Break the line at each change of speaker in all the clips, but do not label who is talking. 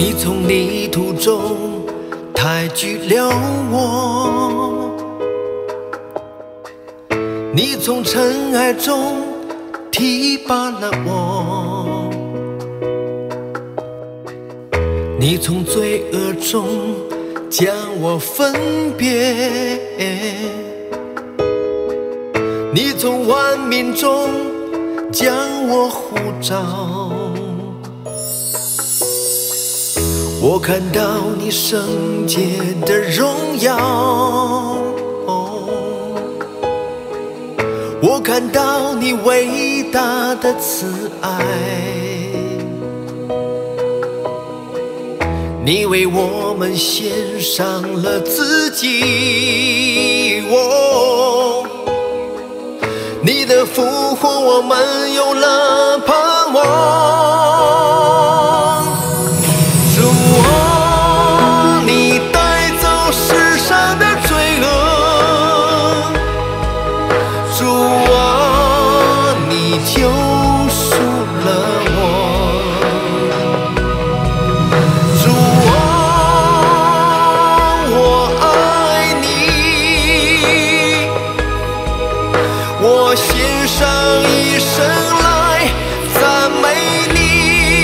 你从泥土中抬举了我，你从尘埃中提拔了我，你从罪恶中将我分别，你从万民中将我呼召。我看到你圣洁的荣耀，我看到你伟大的慈爱，你为我们献上了自己，你的复活我们有了盼望。你带走世上的罪恶，主啊，你救赎了我，主啊，我爱你，我献上一生来赞美你。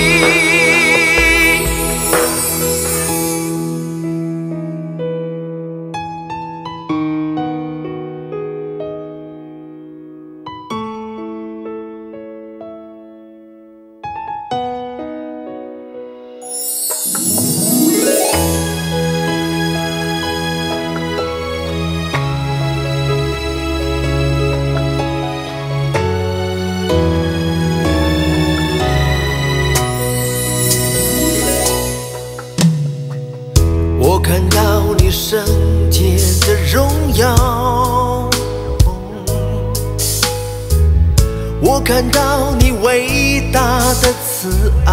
我看到你圣洁的荣耀，我看到你伟大的慈爱，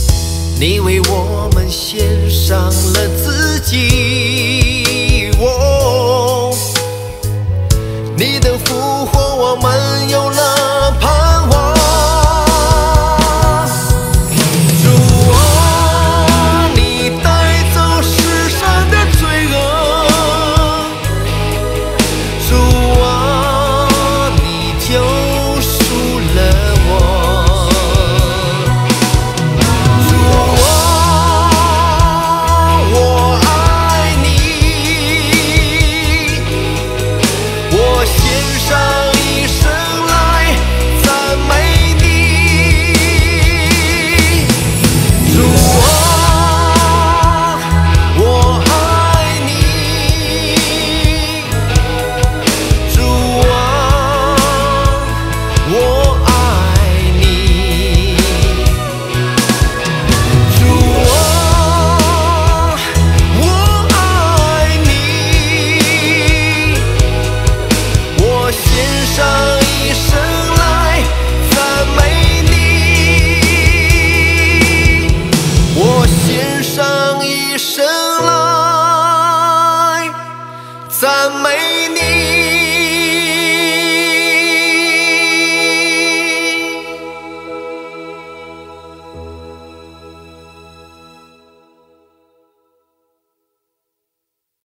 你为我们献上了自己，